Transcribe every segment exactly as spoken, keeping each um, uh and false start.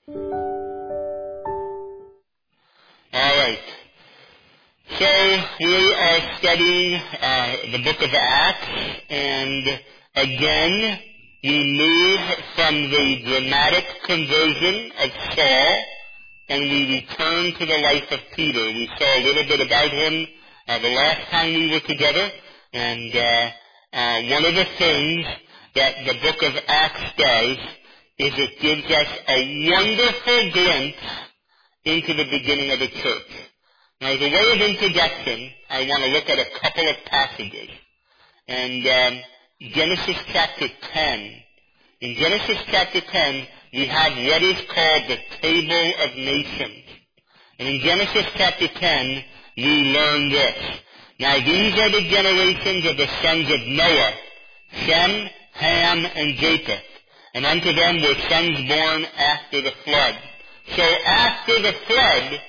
All right. So we are studying uh, the book of Acts, and again we move from the dramatic conversion of Saul, and we return to the life of Peter. We saw a little bit about him uh, the last time we were together, and uh, uh, one of the things that the book of Acts does is it gives us a wonderful glimpse into the beginning of the church. Now, as a way of introduction, I want to look at a couple of passages. And um, Genesis chapter ten. In Genesis chapter ten, we have what is called the Table of Nations. And in Genesis chapter ten, we learn this. Now, these are the generations of the sons of Noah, Shem, Ham, and Japheth. And unto them were sons born after the flood. So after the flood,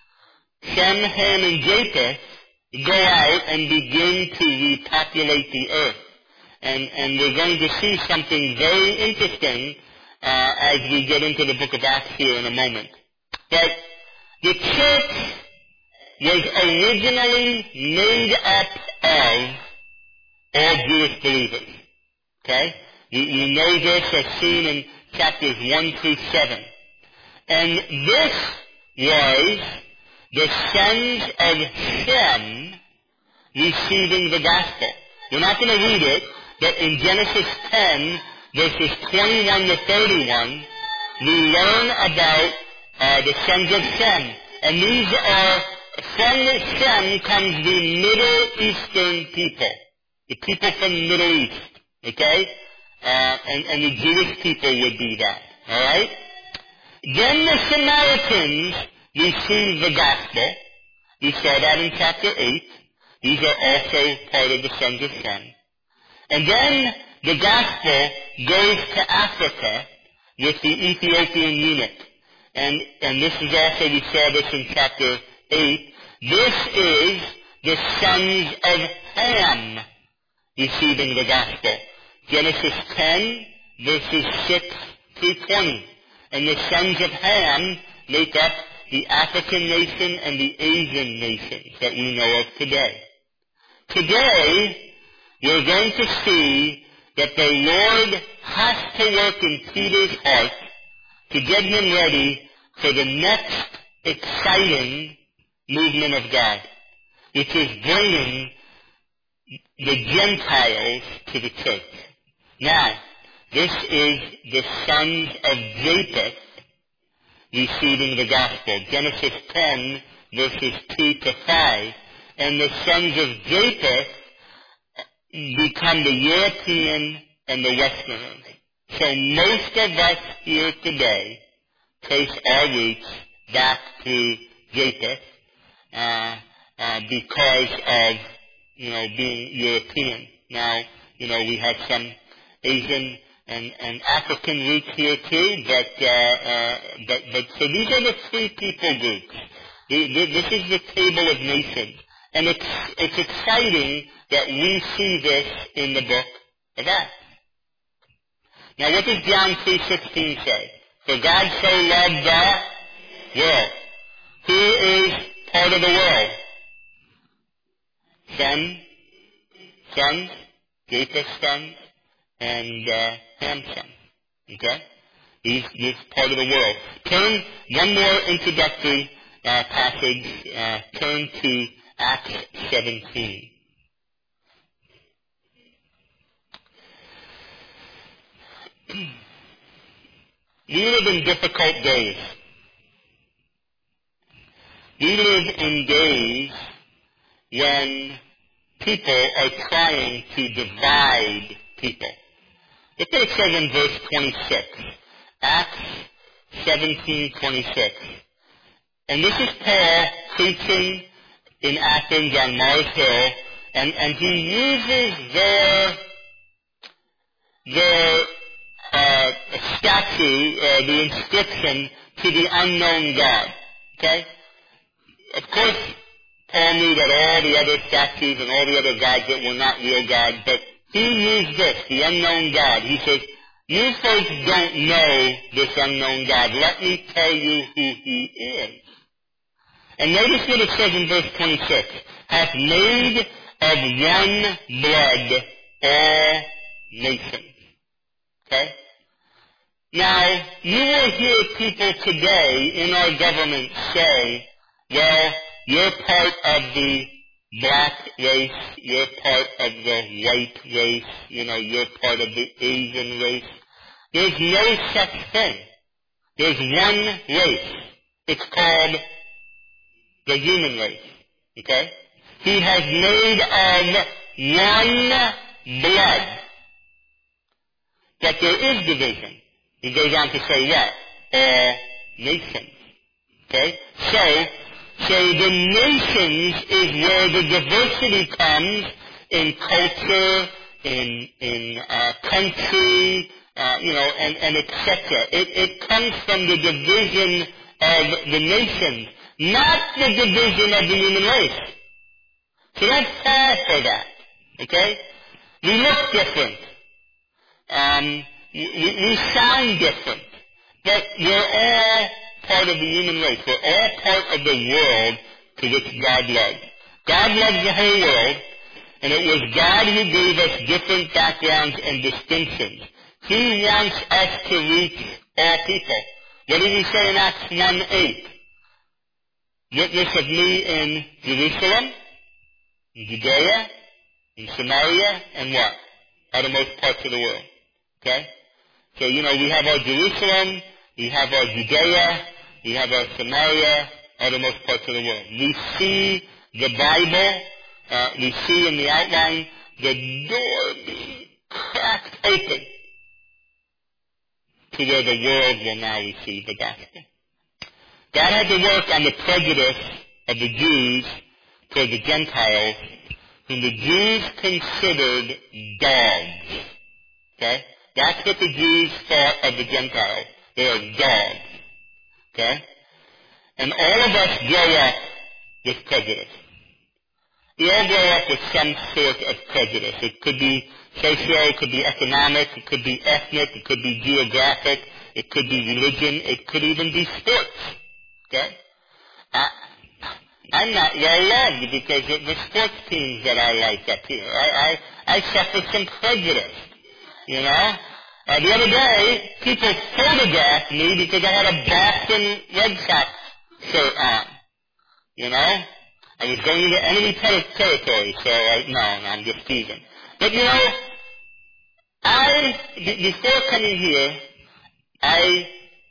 Shem, Ham, and Japheth go out and begin to repopulate the earth. And, and we're going to see something very interesting uh, as we get into the book of Acts here in a moment. But the church was originally made up of all Jewish believers. Okay? You, you know this as seen in chapters one through seven. And this was the sons of Shem receiving the gospel. We're not going to read it, but in Genesis ten, verses twenty-one to thirty-one, we learn about uh, the sons of Shem. And these are, from Shem comes the Middle Eastern people. The people from the Middle East. Okay? Uh, and, and the Jewish people would be that. Alright? Then the Samaritans received the gospel. We saw that in chapter eight. These are also part of the sons of Shem. And then the gospel goes to Africa with the Ethiopian eunuch. And, and this is also, we saw this in chapter eight. This is the sons of Ham receiving the gospel. Genesis ten, verses six through twenty. And the sons of Ham make up the African nation and the Asian nations that we know of today. Today, we're going to see that the Lord has to work in Peter's heart to get him ready for the next exciting movement of God, which is bringing the Gentiles to the church. Now, this is the sons of Japheth receiving the gospel. Genesis ten, verses two to five. And the sons of Japheth become the European and the Westerners. So most of us here today trace our roots back to Japheth uh, uh, because of, you know, being European. Now, you know, we have some Asian and, and African roots here too, but, uh, uh, but, but, so these are the three people groups. This is the Table of Nations. And it's, it's exciting that we see this in the book of Acts. Now what does John three sixteen say? For God so loved the world. Who is part of the world? Shem, sons, Japheth's sons, and uh, Ham's sons. Okay? He's, he's part of the world. Turn, one more introductory uh, passage, uh, turn to Acts seventeen. We live in difficult days. We live in days when people are trying to divide people. Look what it says in verse twenty-six. Acts seventeen twenty-six. And this is Paul preaching in Athens on Mars Hill, and, and he uses their, their uh, statue, uh, the inscription, to the unknown God. Okay? Of course, Paul knew that all the other statues and all the other gods that were not real gods, but he used this, the unknown God. He says, You folks don't know this unknown God. Let me tell you who he is. And notice what it says in verse twenty-six. Hath made of one blood all nations. Okay? Now, you will hear people today in our government say, well, you're part of the black race, you're part of the white race, you know, you're part of the Asian race. There's no such thing. There's one race. It's called the human race. Okay? He has made of one blood. But there is division. He goes on to say what? All nations. Okay? So, so the nations is where the diversity comes in culture, in, in, uh, country, uh, you know, and, and et cetera. It, it comes from the division of the nations, not the division of the human race. So don't fall for that. Okay? We look different. Um, we, we sound different. But we're all part of the human race. We're all part of the world to which God loves. God loves the whole world, and it was God who gave us different backgrounds and distinctions. He wants us to reach all people. What did he say in Acts one eight? Witness of me in Jerusalem, in Judea, in Samaria, and what? Uttermost parts of the world. Okay? So, you know, we have our Jerusalem, we have our Judea, we have our Samaria, uttermost parts of the world. We see the Bible, uh, we see in the outline the door being cracked open to where the world will now receive the gospel. God had to work on the prejudice of the Jews toward the Gentiles, whom the Jews considered dogs. Okay? That's what the Jews thought of the Gentiles. They are dogs. Okay? And all of us grow up with prejudice. We all grow up with some sort of prejudice. It could be social, it could be economic, it could be ethnic, it could be geographic, it could be religion, it could even be sports. Okay? I, I'm not well loved because of the sports teams that I like up here. I, I, I suffer some prejudice. You know? Uh, the other day, people photographed me because I had a Boston Red Sox shirt on. You know? I was going into enemy ter- territory, so I, no, no, I'm just teasing. But you know, I, b- before coming here, I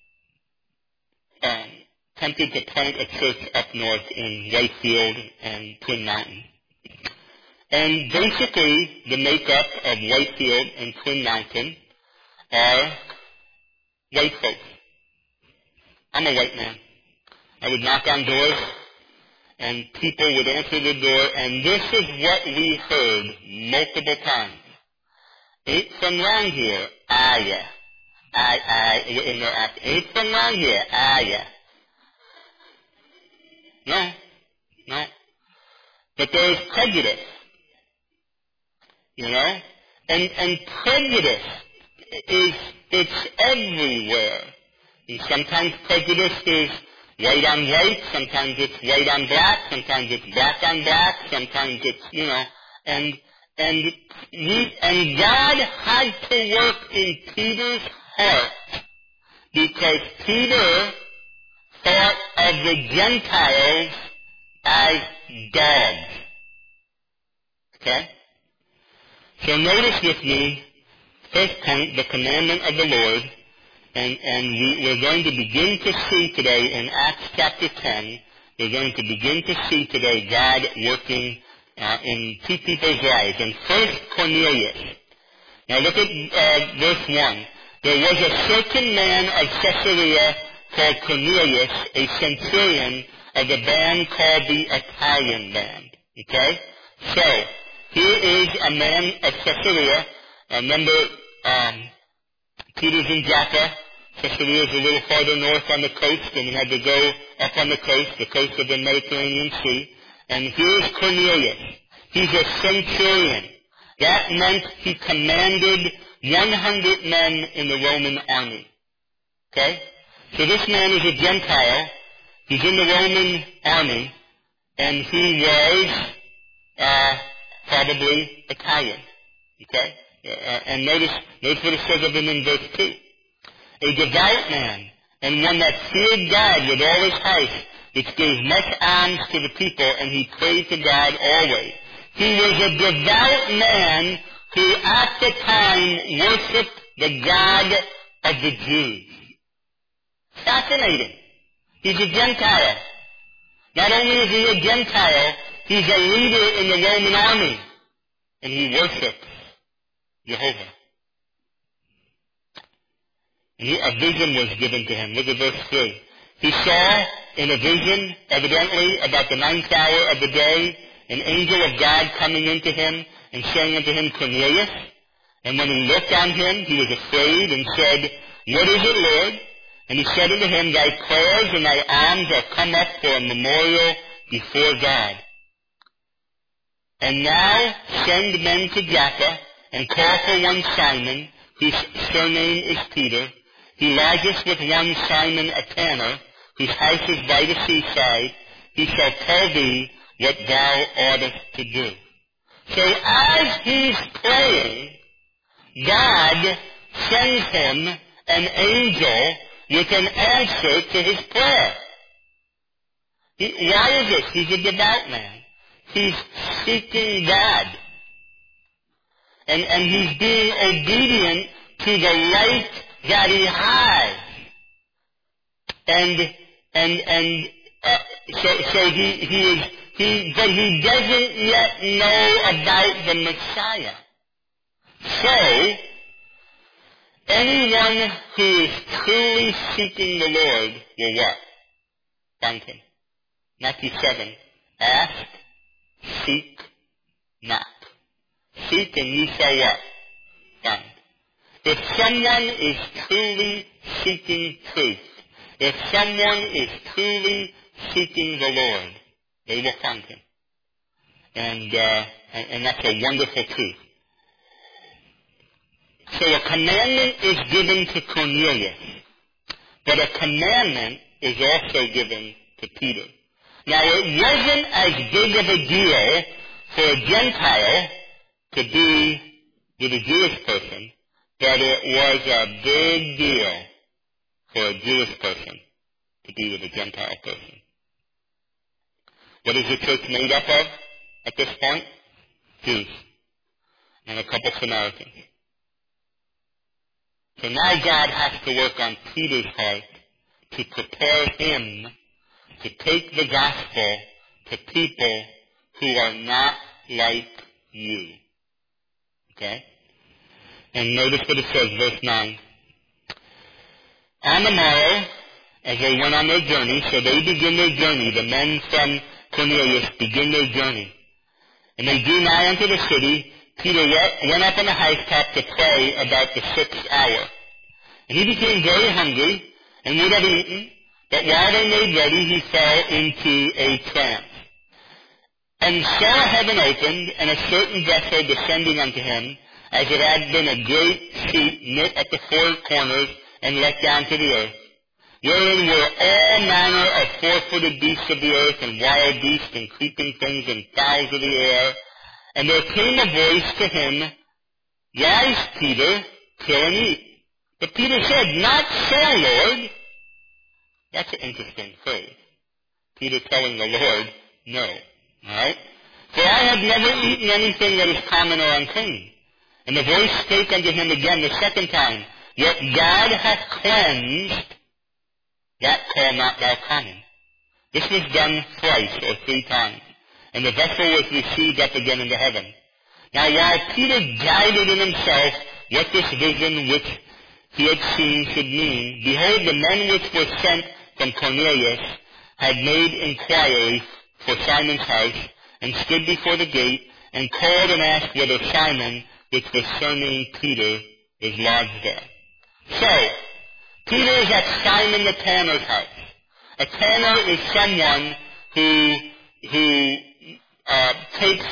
um, attempted to plant a church up north in Whitefield and Twin Mountain. And basically, the makeup of Whitefield and Twin Mountain are white folks. I'm a white man. I would knock on doors, and people would answer the door, and this is what we heard multiple times. Ain't from round here, ah yeah. I, I, in their act, ain't from round here, ah yeah. No, no. But there is prejudice, you know? And, and prejudice is, it's everywhere. And sometimes prejudice is white on white, sometimes it's white on black, sometimes it's black on black, sometimes it's, you know, and, and we, and God had to work in Peter's heart because Peter thought of the Gentiles as dogs. Okay? So notice with me, first point, the commandment of the Lord. And, and we, we're going to begin to see today in Acts chapter ten, we're going to begin to see today God working uh, in two people's lives. And first, Cornelius. Now look at uh, verse one. There was a certain man of Caesarea called Cornelius, a centurion of the band called the Italian band. Okay? So, here is a man of Caesarea. Uh, remember, um, Peter's in Jaffa. Caesarea is a little farther north on the coast, and he had to go up on the coast, the coast of the Mediterranean Sea. And here's Cornelius. He's a centurion. That meant he commanded one hundred men in the Roman army. Okay? So this man is a Gentile. He's in the Roman army, and he was uh, probably Italian. Okay? Uh, and notice, notice what it says of him in verse two. A devout man, and one that feared God with all his house, which gave much alms to the people, and he prayed to God always. He was a devout man who at the time worshipped the God of the Jews. Fascinating. He's a Gentile. Not only is he a Gentile, he's a leader in the Roman army, and he worships Jehovah. And he, a vision was given to him. Look at verse three. He saw in a vision, evidently about the ninth hour of the day, an angel of God coming into him and saying unto him, Cornelius. And when he looked on him, he was afraid and said, What is it, Lord? And he said unto him, Thy prayers and thy alms are come up for a memorial before God. And now send men to Joppa, and call for one Simon, whose surname is Peter. He lodgeth with one Simon a tanner, whose house is by the seaside. He shall tell thee what thou oughtest to do. So as he's praying, God sends him an angel with an answer to his prayer. He, why is this? He's a devout man. He's seeking God. And, and he's being obedient to the light that he has. And, and, and, uh, so, so he, he is, he, but he doesn't yet know about the Messiah. So, anyone who is truly seeking the Lord will what? Find him. Matthew seven. Ask, seek, knock. Seek and ye shall what? Find. If someone is truly seeking truth, if someone is truly seeking the Lord, they will find him. And, uh, and, and that's a wonderful truth. So a commandment is given to Cornelius, but a commandment is also given to Peter. Now, it wasn't as big of a deal for a Gentile to be with a Jewish person, but it was a big deal for a Jewish person to be with a Gentile person. What is the church made up of at this point? Jews and a couple Samaritans. So now God has to work on Peter's heart to prepare him to take the gospel to people who are not like you. Okay? And notice what it says, verse nine. On the morrow, as they went on their journey, so they begin their journey, the men from Cornelius begin their journey. And they drew nigh unto the city. Peter went up on the housetop to pray about the sixth hour. And he became very hungry and would have eaten, but while they made ready, he fell into a trance. And saw heaven opened, and a certain vessel descending unto him, as it had been a great sheet knit at the four corners and let down to the earth, wherein were all manner of four-footed beasts of the earth, and wild beasts, and creeping things, and fowls of the air. And there came a voice to him, Rise, Peter, kill and eat. But Peter said, Not so, Lord. That's an interesting phrase. Peter telling the Lord, no. Alright? For I have never eaten anything that is common or unclean. And the voice spake unto him again the second time, Yet God hath cleansed, that call not thou common. This was done thrice or three times, and the vessel was received up again into heaven. Now while Peter doubted in himself what this vision which he had seen should mean, behold, the men which were sent from Cornelius had made inquiry for Simon's house, and stood before the gate, and called and asked whether Simon, which was surnamed Peter, was lodged there. So, Peter is at Simon the tanner's house. A tanner is someone who who uh, takes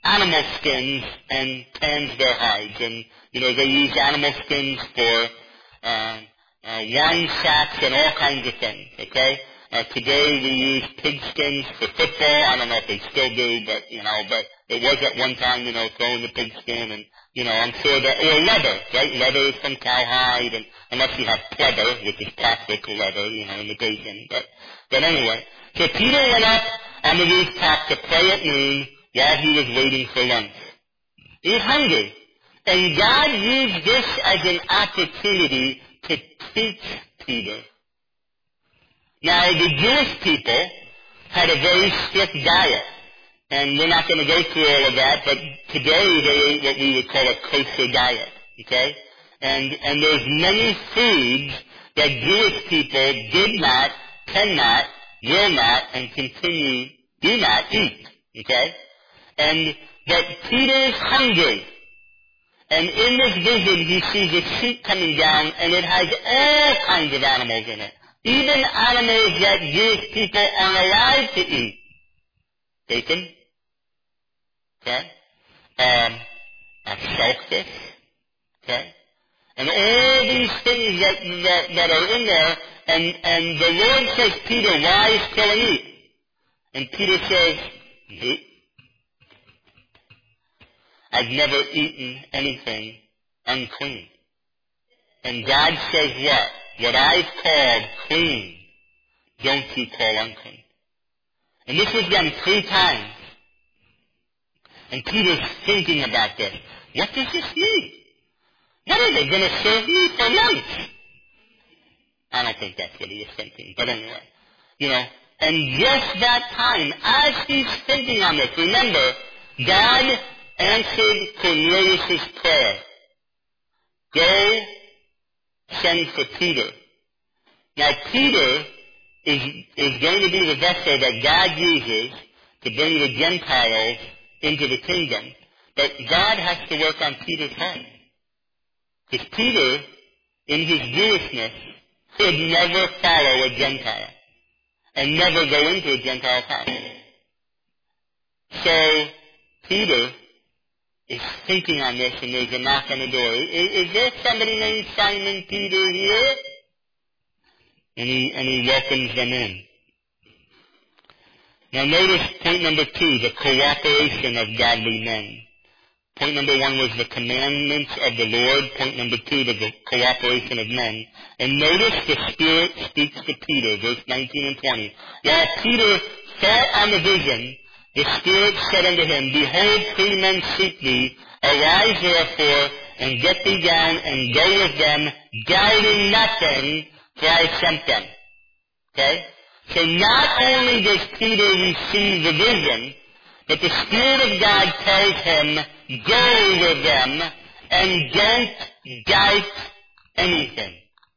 animal skins and tans their hides. And, you know, they use animal skins for uh, uh, wine sacks and all kinds of things, okay? Uh, today we use pig skins for football. I don't know if they still do, but, you know, but it was at one time, you know, throwing the pig skin and, you know, I'm sure that, or leather, right? Leather is from cowhide, and unless you have pleather, which is plastic leather, you know, imitation. But, but anyway, so Peter went up on the rooftop to pray at noon while he was waiting for lunch. He was hungry. And God used this as an opportunity to teach Peter. Now, the Jewish people had a very strict diet. And we're not going to go through all of that, but today they ate what we would call a kosher diet, okay? And, and there's many foods that Jewish people did not, cannot, will not, and continue, do not eat, okay? And that Peter's hungry. And in this vision, he sees a sheep coming down, and it has all kinds of animals in it. Even animals that Jewish people aren't allowed to eat. Bacon. Okay? Um, a shellfish. Okay? And all these things that, that, that are in there, and, and the Lord says, Peter, rise, kill and eat. And Peter says, nope. I've never eaten anything unclean. And God says what? What I've called clean, don't you call unclean. And this was done three times. And Peter's thinking about this. What does this mean? What are they going to serve me for lunch? I don't think that's what he was thinking, but anyway. You know, and just that time, as he's thinking on this, remember, God answered Cornelius' prayer. Go send for Peter. Now Peter is, is going to be the vessel that God uses to bring the Gentiles into the kingdom. But God has to work on Peter's heart. Because Peter, in his Jewishness, could never follow a Gentile and never go into a Gentile's house. So Peter is thinking on this, and there's a knock on the door. Is, is there somebody named Simon Peter here? And he, and he welcomes them in. Now notice point number two, the cooperation of godly men. Point number one was the commandments of the Lord. Point number two, the cooperation of men. And notice the Spirit speaks to Peter, verse nineteen and twenty. While Peter thought on the vision, the Spirit said unto him, Behold, three men seek thee. Arise therefore, and get thee down, and go with them, doubting nothing, for I have sent them. Okay? So not only does Peter receive the vision, but the Spirit of God tells him, go with them, and don't doubt anything.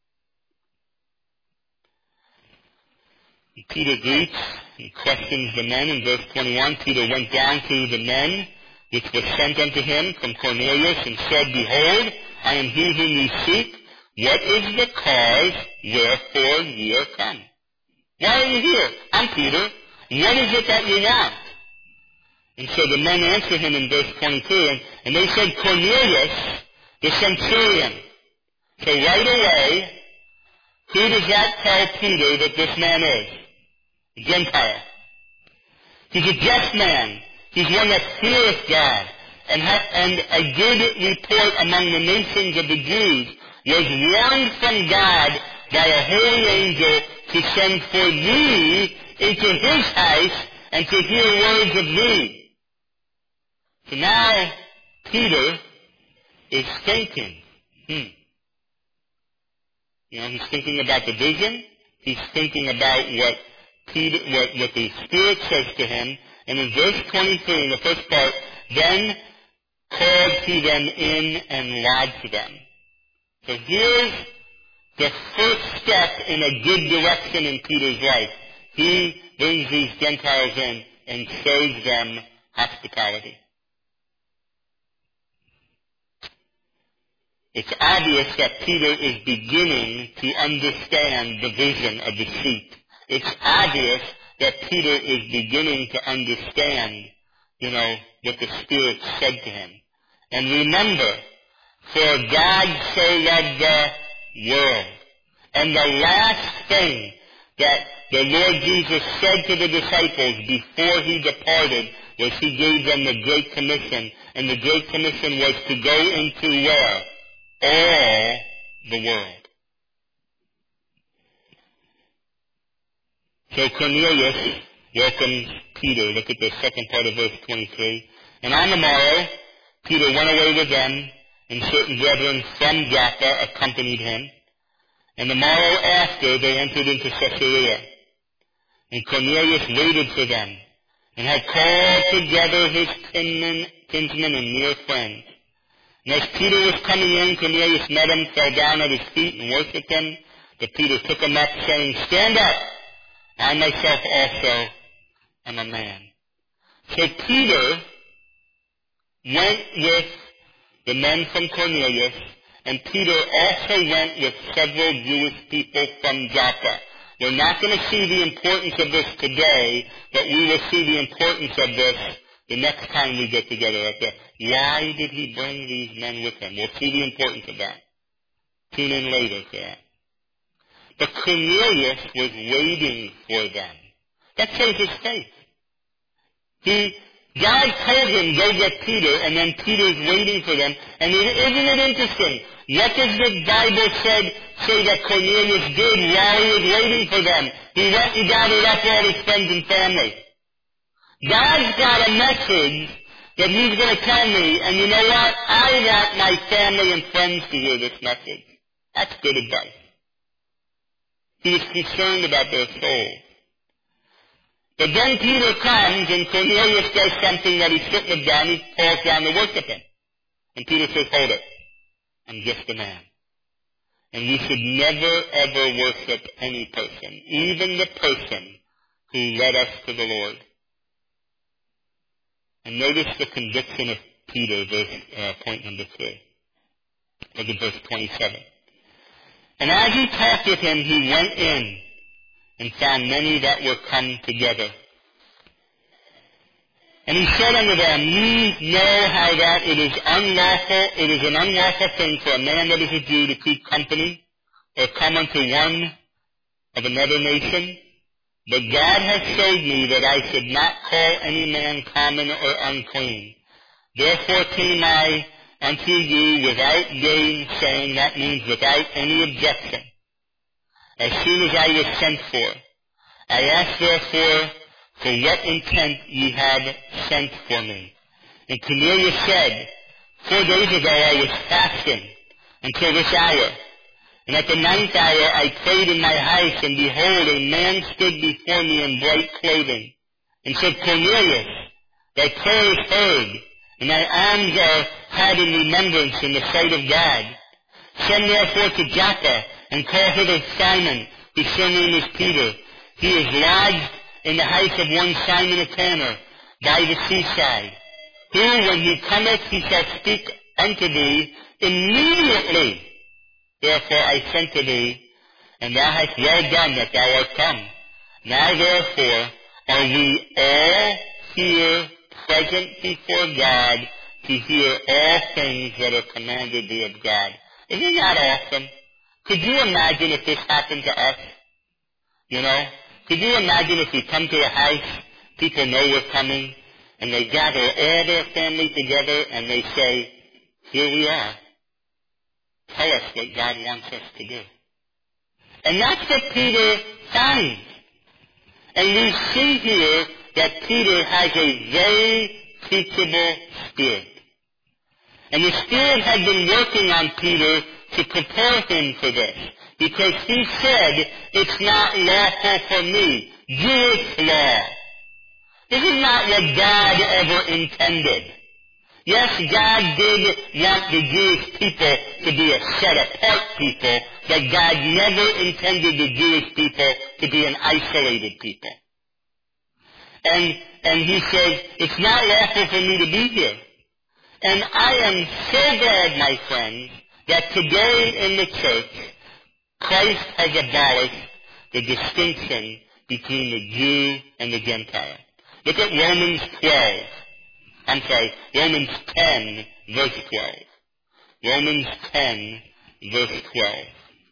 Peter greets and questions the men in verse twenty-one. Peter went down to the men which were sent unto him from Cornelius and said, Behold, I am he whom ye seek. What is the cause wherefore ye are come? Why are you here? I'm Peter. What is it that you want? And so the men answer him in verse twenty-two, and, and they said, Cornelius, the centurion. So right away, who does that tell Peter that this man is? A Gentile. He's a just man. He's one that feareth God. And, ha- and a good report among the nations of the Jews was warned from God by a holy angel to send for thee into his house and to hear words of thee. So now Peter is thinking, hmm. You know, he's thinking about the vision. He's thinking about what Peter, what, what the Spirit says to him. And in verse twenty-three, in the first part, then called he them in and lodged them. So here's the first step in a good direction in Peter's life. He brings these Gentiles in and shows them hospitality. It's obvious that Peter is beginning to understand the vision of the sheep. It's obvious that Peter is beginning to understand, you know, what the Spirit said to him. And remember, for God so loved the world. And the last thing that the Lord Jesus said to the disciples before he departed was he gave them the Great Commission. And the Great Commission was to go into where? All the world. So Cornelius welcomes Peter. Look at the second part of verse twenty-three. And on the morrow, Peter went away with them, and certain brethren from Joppa accompanied him. And the morrow after, they entered into Caesarea. And Cornelius waited for them, and had called together his kinsmen, kinsmen and near friends. And as Peter was coming in, Cornelius met him, fell down at his feet, and worshipped him. But Peter took him up, saying, Stand up! I myself also am a man. So Peter went with the men from Cornelius, and Peter also went with several Jewish people from Joppa. We're not going to see the importance of this today, but we will see the importance of this the next time we get together at the, why did he bring these men with him? We'll see the importance of that. Tune in later for that. But Cornelius was waiting for them. That shows his faith. He, God told him, go get Peter, and then Peter's waiting for them. And isn't it interesting? What does the Bible said, say that Cornelius did while he was waiting for them? He went and gathered up all his friends and family. God's got a message that he's going to tell me, and you know what? I want my family and friends to hear this message. That's good advice. He was concerned about their souls. But then Peter comes, and Cornelius does something that he shouldn't have done. He falls down to worship him. And Peter says, hold it. I'm just a man. And we should never, ever worship any person, even the person who led us to the Lord. And notice the conviction of Peter, verse, uh, point number three. Look at verse twenty-seven. And as he talked with him, he went in and found many that were come together. And he said unto them, Ye know how that it is unlawful, it is an unlawful thing for a man that is a Jew to keep company, or come unto one of another nation. But God hath showed me that I should not call any man common or unclean. Therefore came I unto you without gainsaying, that means without any objection. As soon as I was sent for, I asked therefore for what intent ye had sent for me. And Cornelius said, Four days ago I was fasting until this hour. And at the ninth hour I prayed in my house, and behold, a man stood before me in bright clothing, and said, Cornelius, thy prayer is heard, and thy alms are had in remembrance in the sight of God. Send therefore to Joppa, and call hither Simon, whose surname is Peter. He is lodged in the house of one Simon a tanner, by the seaside, who, when he cometh, he shall speak unto thee immediately. Therefore I sent to thee, and thou hast well done that thou art come. Now therefore are we all here present before God to hear all things that are commanded thee of God. Isn't that awesome? Could you imagine if this happened to us? You know? Could you imagine if we come to a house, people know we're coming, and they gather all their family together and they say, here we are. Tell us what God wants us to do. And that's what Peter finds. And we see here that Peter has a very teachable spirit. And the Spirit had been working on Peter to prepare him for this. Because he said, it's not lawful for me. Jewish law. This is not what God ever intended. Yes, God did want the Jewish people to be a set-apart people, but God never intended the Jewish people to be an isolated people. And, and he says, it's not lawful for me to be here. And I am so glad, my friends, that today in the church, Christ has abolished the distinction between the Jew and the Gentile. Look at Romans twelve. I'm sorry, Romans ten, verse twelve. Romans ten, verse twelve.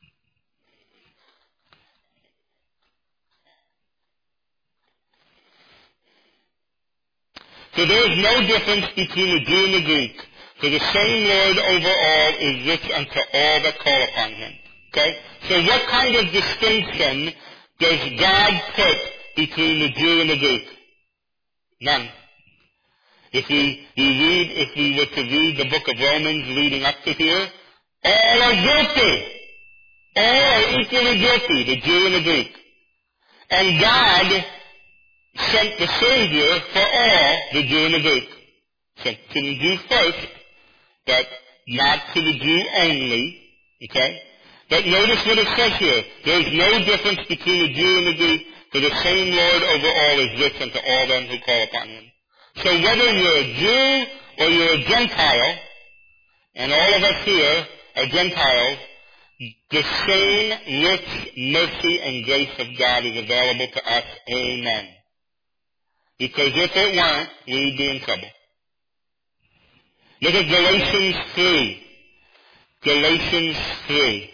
So there is no difference between the Jew and the Greek. For the same Lord over all is rich unto all that call upon him. Okay? So what kind of distinction does God put between the Jew and the Greek? None. If we, we read, if we were to read the book of Romans leading up to here, all are guilty. All are equally guilty, the Jew and the Greek. And God sent the Savior for all, the Jew and the Greek. Sent to the Jew first, but not to the Jew only, okay? But notice what it says here. There is no difference between the Jew and the Greek, for the same Lord over all is rich unto all them who call upon him. So whether you're a Jew or you're a Gentile, and all of us here are Gentiles, the same rich mercy and grace of God is available to us. Amen. Because if it weren't, we'd be in trouble. Look at Galatians three. Galatians three.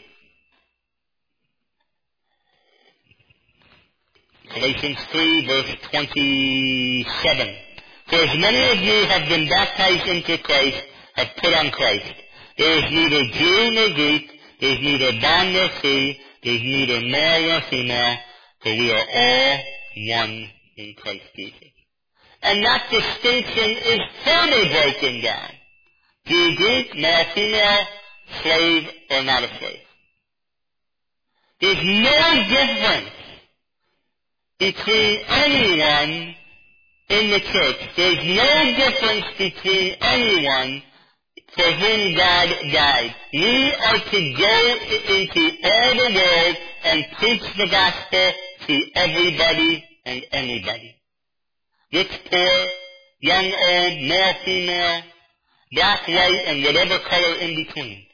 Galatians three, verse twenty-seven. For as many of you have been baptized into Christ, have put on Christ. There is neither Jew nor Greek, there is neither bond nor free, there is neither male nor female, for we are all one in Christ Jesus. And that distinction is further broken down. Jew, Greek, male, female, slave, or not a slave. There's no difference between anyone in the church. There's no difference between anyone for whom God died. We are to go into all the world and preach the gospel to everybody and anybody. Rich, poor, young, old, male, female, black, white, and whatever color in between.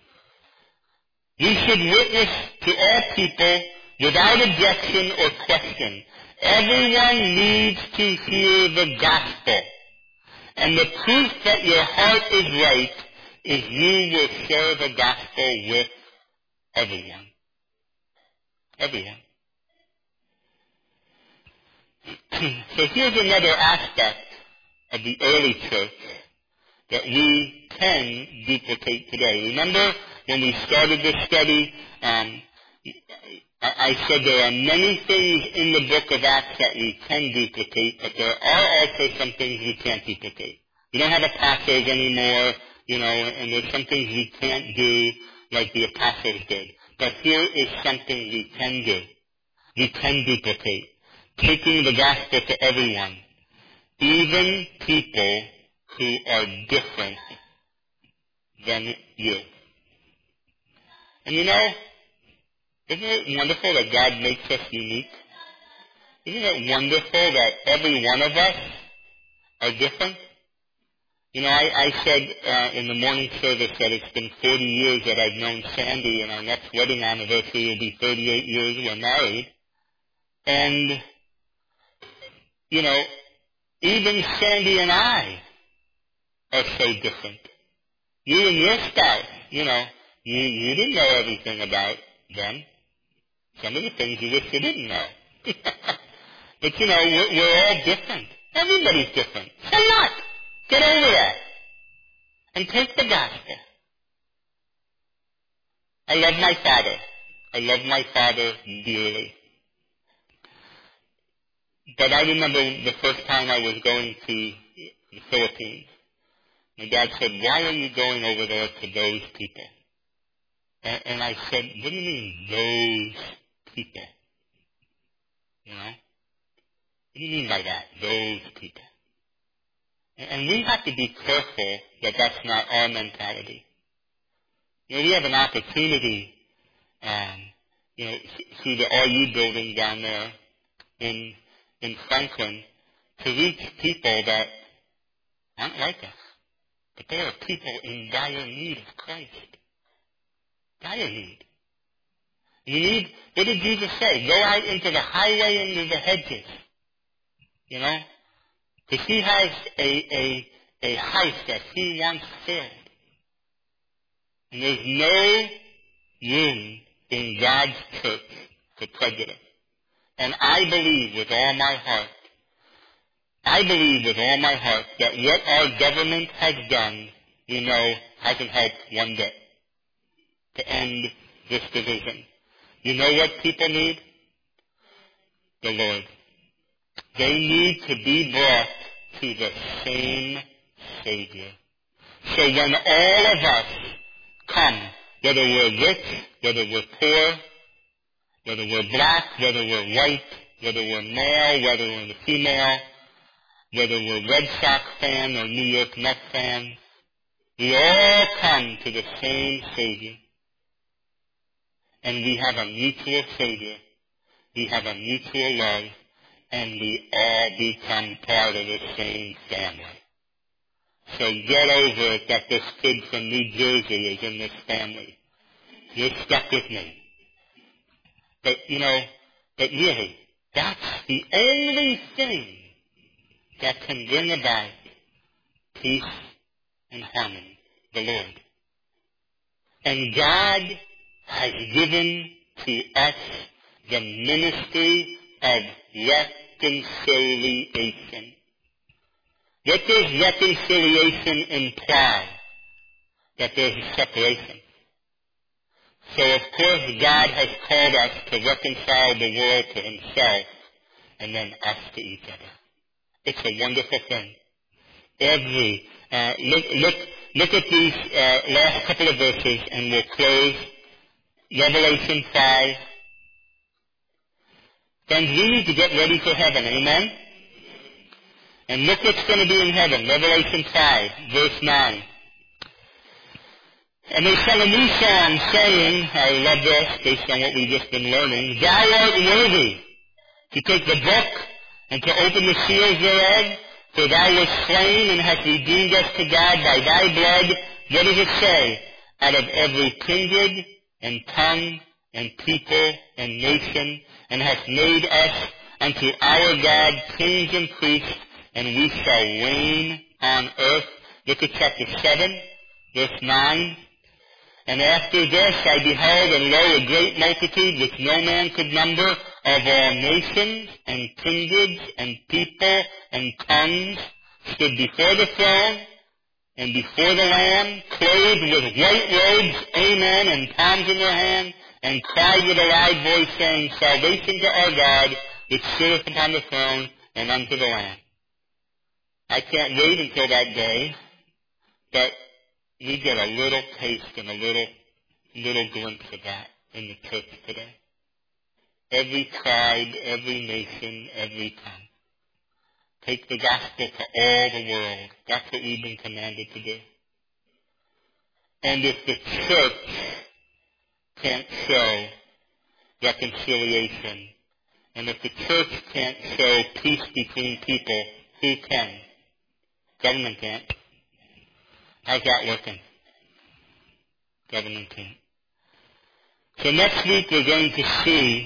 We should witness to all people without objection or question. Everyone needs to hear the gospel. And the proof that your heart is right is you will share the gospel with everyone. Everyone. So here's another aspect of the early church that we can duplicate today. Remember when we started this study, um, I said there are many things in the book of Acts that we can duplicate, but there are also some things we can't duplicate. We don't have apostles anymore, you know, and there's some things we can't do like the apostles did. But here is something we can do. We can duplicate. Taking the gospel to everyone, even people who are different than you. And you know, isn't it wonderful that God makes us unique? Isn't it wonderful that every one of us are different? You know, I, I said uh, in the morning service that it's been forty years that I've known Sandy, and our next wedding anniversary will be thirty-eight years we're married. And, you know, even Sandy and I are so different. You and your spouse, you know, you, you didn't know everything about them. Some of the things you wish you didn't know. But, you know, we're, we're all different. Everybody's different. So what? Get over that. And take the gospel. I love my father. I love my father dearly. But I remember the first time I was going to the Philippines. My dad said, why are you going over there to those people? And, and I said, what do you mean, those people? You know? What do you mean by that, those people? And, and we have to be careful that that's not our mentality. You know, we have an opportunity, um, you know, through the R U building down there in in Franklin to reach people that aren't like us. But there are people in dire need of Christ. Dire need. You need, what did Jesus say? Go out into the highway and into the hedges. You know? Because he has a, a, a house that he wants filled. And there's no room in God's church for prejudice. And I believe with all my heart, I believe with all my heart that what our government has done, we know, hasn't helped one bit to end this division. You know what people need? The Lord. They need to be brought to the same Savior. So when all of us come, whether we're rich, whether we're poor, whether we're black, whether we're white, whether we're male, whether we're female, whether we're Red Sox fan or New York Mets fan, we all come to the same Savior. And we have a mutual Savior. We have a mutual love. And we all become part of the same family. So get over it that this kid from New Jersey is in this family. You're stuck with me. But, you know, but really, that's the only thing that can bring about peace and harmony, the Lord. And God has given to us the ministry of reconciliation. What does reconciliation imply? That there's a separation. So of course God has called us to reconcile the world to himself and then us to each other. It's a wonderful thing. Every, uh, look, look, look at these uh, last couple of verses and we'll close. Revelation five. Friends, we need to get ready for heaven, amen? And look what's going to be in heaven. Revelation five, verse nine. And they sang a new song saying, I love this based on what we've just been learning, Thou art worthy to take the book and to open the seals thereof, for thou wast slain and hast redeemed us to God by thy blood. What does it say? Out of every kindred and tongue and people and nation, and hast made us unto our God kings and priests, and we shall reign on earth. Look at chapter seven, verse nine. And after this I beheld, and lo, a great multitude which no man could number, of all nations and kindreds and people and tongues, stood before the throne and before the Lamb, clothed with white robes, amen, and palms in their hand, and cried with a loud voice, saying, Salvation to our God, which sitteth upon the throne, and unto the Lamb. I can't wait until that day, but we get a little taste and a little, little glimpse of that in the church today. Every tribe, every nation, every tongue. Take the gospel to all the world. That's what we've been commanded to do. And if the church can't show reconciliation, and if the church can't show peace between people, who can? Government can't. How's that working? Government can't. So next week we're going to see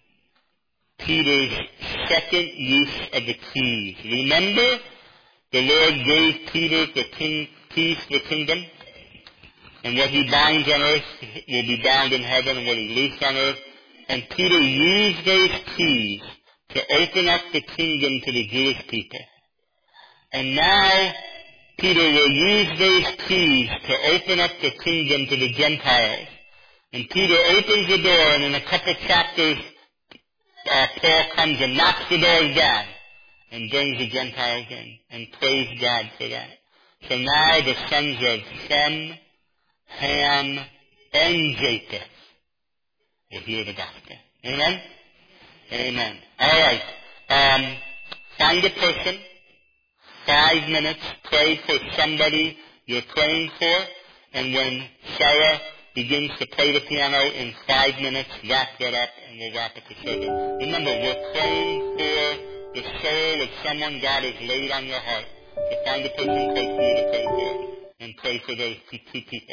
Peter's second use of the keys. Remember, the Lord gave Peter the king, keys to the kingdom, and what he binds on earth will be bound in heaven, and what he loosed on earth. And Peter used those keys to open up the kingdom to the Jewish people. And now Peter will use those keys to open up the kingdom to the Gentiles. And Peter opens the door, and in a couple chapters, uh, Paul comes and knocks the doors down and brings the Gentiles in. And praise God for that. So now the sons of Shem, Ham, and Japheth will hear the gospel. Amen? Amen. All right. Um, find a person. Five minutes. Pray for somebody you're praying for. And when Sarah begins to play the piano in five minutes, wrap that up and we'll wrap up the service. Remember, we're praying for the soul of someone God has laid on your heart. So find a person close to you to pray for and pray for those two people.